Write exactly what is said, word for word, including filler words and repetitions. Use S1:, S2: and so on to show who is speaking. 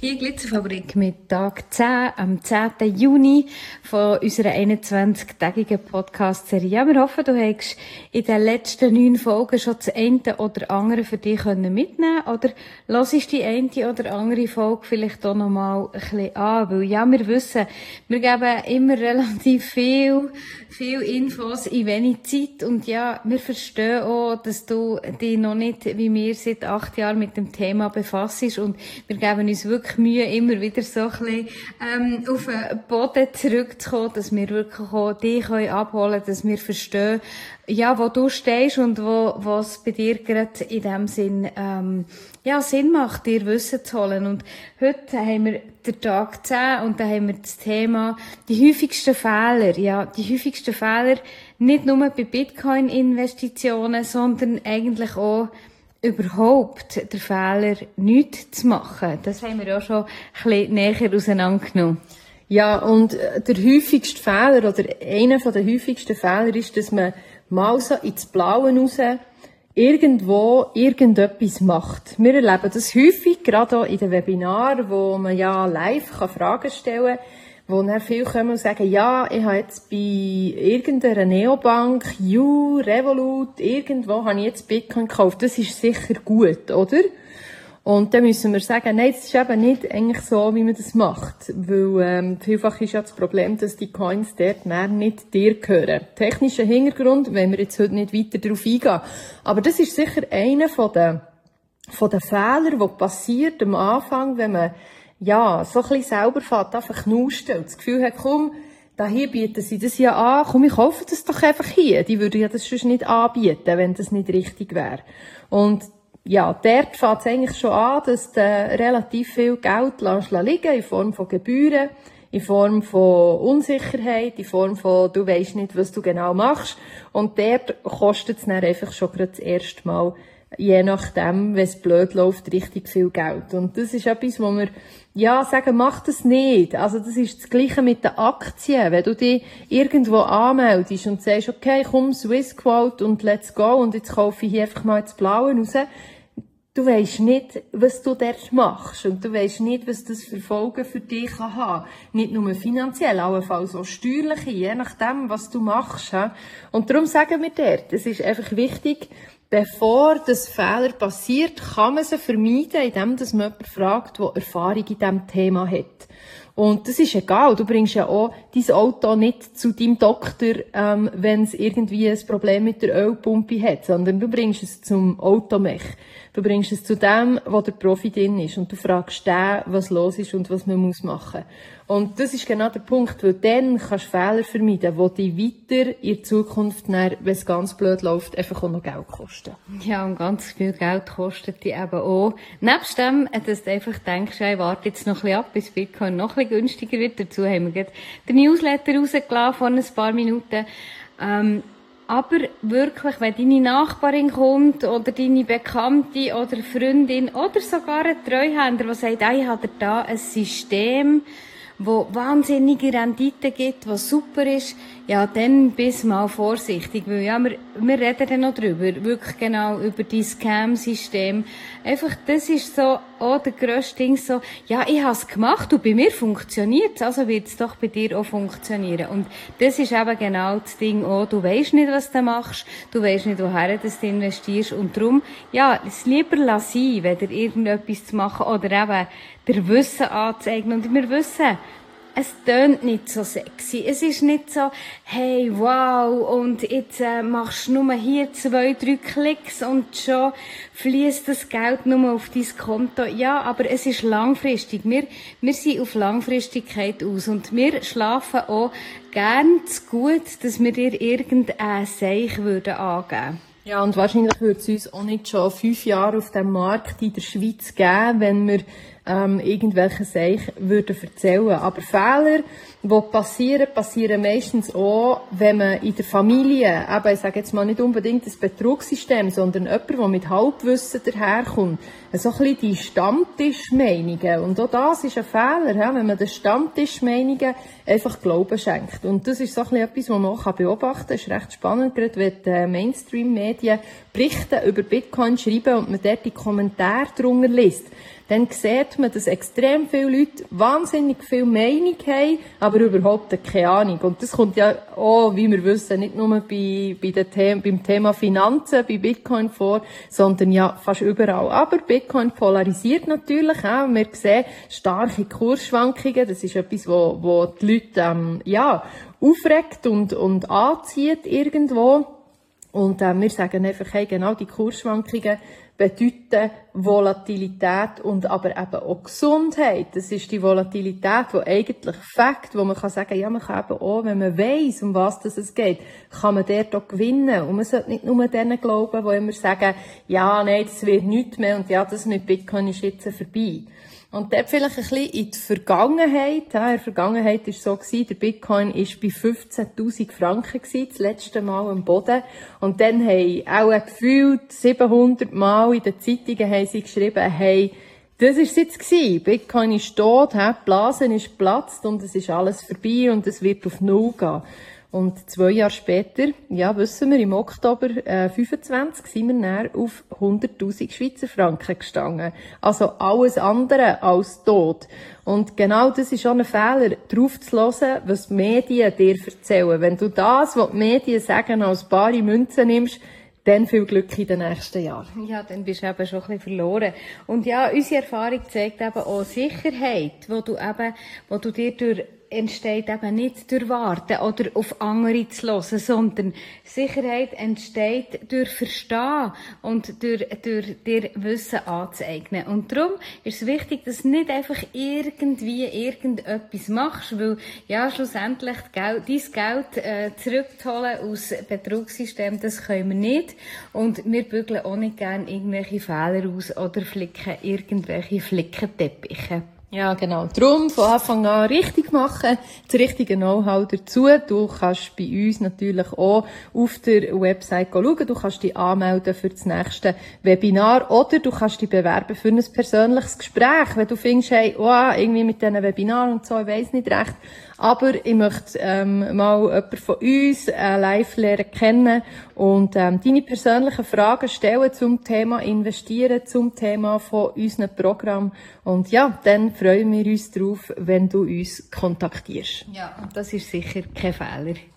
S1: Hier Glitzerfabrik mit Tag zehn, am zehnten Juni von unserer einundzwanzigtägigen Podcast-Serie. Ja, wir hoffen, du hast in den letzten neun Folgen schon das eine oder andere für dich mitnehmen können oder hörst die eine oder andere Folge vielleicht auch noch mal ein bisschen an, weil ja, wir wissen, wir geben immer relativ viel, viel Infos in wenig Zeit und ja, wir verstehen auch, dass du dich noch nicht, wie wir seit acht Jahren mit dem Thema befasst und wir geben uns wirklich Mühe, immer wieder so ein bisschen, ähm, auf den Boden zurückzukommen, dass wir wirklich auch dich abholen können, dass wir verstehen, ja, wo du stehst und wo, was bei dir gerade in dem Sinn, ähm, ja, Sinn macht, dir Wissen zu holen. Und heute haben wir den Tag zehn und da haben wir das Thema, die häufigsten Fehler, ja, die häufigsten Fehler, nicht nur bei Bitcoin-Investitionen, sondern eigentlich auch überhaupt der Fehler, nichts zu machen. Das haben wir ja schon ein bisschen näher auseinandergenommen.
S2: Ja, und der häufigste Fehler, oder einer der häufigsten Fehler ist, dass man mal so ins Blaue raus irgendwo irgendetwas macht. Wir erleben das häufig, gerade auch in den Webinaren, wo man ja live Fragen stellen kann, wo dann viele kommen und sagen, ja, ich habe jetzt bei irgendeiner Neobank, You, Revolut, irgendwo habe ich jetzt Bitcoin gekauft. Das ist sicher gut, oder? Und dann müssen wir sagen, nein, das ist eben nicht eigentlich so, wie man das macht. Weil ähm, vielfach ist ja das Problem, dass die Coins dort nicht dir gehören. Technischer Hintergrund, wenn wir jetzt heute nicht weiter darauf eingehen. Aber das ist sicher einer von den, von den Fehlern, die passiert am Anfang, wenn man ja so ein bisschen selber fährt, einfach knusten und das Gefühl hat, komm, da hier bieten sie das ja an, komm, ich kaufe das doch einfach hier. Die würden ja das sonst nicht anbieten, wenn das nicht richtig wäre. Und ja, dort fängt es eigentlich schon an, dass du relativ viel Geld lässt liegen, in Form von Gebühren, in Form von Unsicherheit, in Form von, du weisst nicht, was du genau machst. Und dort kostet es dann einfach schon gerade das erste Mal, je nachdem, wenn es blöd läuft, richtig viel Geld. Und das ist etwas, wo wir, ja, sagen, mach das nicht. Also das ist das Gleiche mit den Aktien. Wenn du dich irgendwo anmeldest und sagst, okay, komm, Swissquote und let's go und jetzt kaufe ich hier einfach mal ins Blaue raus, du weisst nicht, was du dort machst. Und du weisst nicht, was das für Folgen für dich kann haben. Nicht nur finanziell, allenfalls auch steuerliche, je nachdem, was du machst. Und darum sagen wir dort, es ist einfach wichtig, bevor das Fehler passiert, kann man sie vermeiden, indem dass man jemanden fragt, der Erfahrung in diesem Thema hat. Und das ist egal, du bringst ja auch dein Auto nicht zu deinem Doktor, ähm, wenn es irgendwie ein Problem mit der Ölpumpe hat, sondern du bringst es zum Automech. Du bringst es zu dem, wo der Profi drin ist und du fragst den, was los ist und was man muss machen. Und das ist genau der Punkt, weil dann kannst du Fehler vermeiden, die dich weiter in Zukunft, wenn es ganz blöd läuft, einfach auch noch Geld kosten.
S1: Ja, und ganz viel Geld kostet die eben auch. Nebst dem, dass du einfach denkst, ich warte jetzt noch ein bisschen ab, bis Bitcoin noch ein bisschen günstiger wird. Dazu haben wir gerade den Newsletter rausgelassen vor ein paar Minuten. Ähm, Aber wirklich, wenn deine Nachbarin kommt oder deine Bekannte oder Freundin oder sogar ein Treuhänder, der sagt, ah, ich habe da ein System, wo wahnsinnige Rendite gibt, was super ist, ja, dann bist mal vorsichtig, weil ja, wir, wir reden dann noch drüber, wirklich genau über die Scam-System. Einfach, das ist so, auch der grösste Ding so, ja, ich habe es gemacht und bei mir funktioniert es, also wird es doch bei dir auch funktionieren. Und das ist eben genau das Ding auch, du weisst nicht, was du machst, du weisst nicht, woher du investierst und darum, ja, es lieber lass sein, weder irgendetwas zu machen oder eben der Wissen anzueignen. Und wir wissen, es tönt nicht so sexy. Es ist nicht so, hey, wow, und jetzt äh, machst du nur hier zwei, drei Klicks und schon fließt das Geld nur auf dein Konto. Ja, aber es ist langfristig. Wir, wir sind auf Langfristigkeit aus und wir schlafen auch gern zu gut, dass wir dir irgendein Seich würden angeben.
S2: Ja, und wahrscheinlich würde es uns auch nicht schon fünf Jahre auf dem Markt in der Schweiz geben, wenn wir ähm, irgendwelche Sachen würden erzählen. Aber Fehler, die passieren, passieren meistens auch, wenn man in der Familie, eben, ich sage jetzt mal nicht unbedingt das Betrugssystem, sondern jemand, der mit Halbwissen daherkommt, so ein bisschen die Stammtischmeinungen. Und auch das ist ein Fehler, ja, wenn man den Stammtischmeinungen einfach Glauben schenkt. Und das ist so ein bisschen etwas, was man auch beobachten kann. Das ist recht spannend, gerade wenn die Mainstream-Medien Berichte über Bitcoin schreiben und man dort die Kommentare drunter liest, dann sieht man, dass extrem viele Leute wahnsinnig viel Meinung haben, aber überhaupt keine Ahnung. Und das kommt ja auch, wie wir wissen, nicht nur bei, bei den Themen, beim Thema Finanzen, bei Bitcoin vor, sondern ja fast überall. Aber Bitcoin polarisiert natürlich auch. Wir sehen starke Kursschwankungen. Das ist etwas, wo, wo die Leute, ähm, ja, aufregt und, und anzieht irgendwo. Und äh, wir sagen einfach, hey, genau die Kursschwankungen bedeuten Volatilität und aber eben auch Gesundheit. Das ist die Volatilität, die eigentlich Fakt, wo man kann sagen, ja, man kann eben auch, wenn man weiss, um was das es geht, kann man dort auch gewinnen. Und man sollte nicht nur denen glauben, die immer sagen, ja, nein, das wird nichts mehr und ja, das mit Bitcoin ist jetzt vorbei. Und dort vielleicht ein bisschen in die Vergangenheit. Ja, in der Vergangenheit war es so, der Bitcoin war bei fünfzehntausend Franken, das letzte Mal am Boden. Und dann haben auch gefühlt siebenhundert Mal in den Zeitungen haben sie geschrieben, hey, das war es jetzt gewesen. Bitcoin ist tot, die Blase ist geplatzt und es ist alles vorbei und es wird auf Null gehen. Und zwei Jahre später, ja, wissen wir, im Oktober äh, fünfundzwanzig sind wir dann auf hunderttausend Schweizer Franken gestanden. Also alles andere als tot. Und genau das ist auch ein Fehler, drauf zu hören, was die Medien dir erzählen. Wenn du das, was die Medien sagen, als bare Münze nimmst, dann viel Glück in den nächsten Jahren.
S1: Ja, dann bist du eben schon ein bisschen verloren. Und ja, unsere Erfahrung zeigt eben auch Sicherheit, wo du eben, wo du dir durch entsteht eben nicht durch Warten oder auf andere zu hören, sondern Sicherheit entsteht durch Verstehen und durch, durch dir Wissen anzueignen. Und darum ist es wichtig, dass du nicht einfach irgendwie irgendetwas machst, weil ja schlussendlich Geld, dein Geld äh, zurückzuholen aus Betrugssystemen, das können wir nicht. Und wir bügeln auch nicht gerne irgendwelche Fehler aus oder flicken irgendwelche Flickenteppiche.
S2: Ja, genau. Darum von Anfang an richtig machen, das richtige Know-how dazu. Du kannst bei uns natürlich auch auf der Website schauen. Du kannst dich anmelden für das nächste Webinar oder du kannst dich bewerben für ein persönliches Gespräch. Wenn du findest, hey, oh, irgendwie mit diesen Webinaren und so, ich weiss nicht recht, aber ich möchte ähm, mal jemanden von uns äh, live lernen kennen und ähm, deine persönlichen Fragen stellen zum Thema Investieren, zum Thema von unserem Programm. Und ja, dann freuen wir uns drauf, wenn du uns kontaktierst.
S1: Ja, und das ist sicher kein Fehler.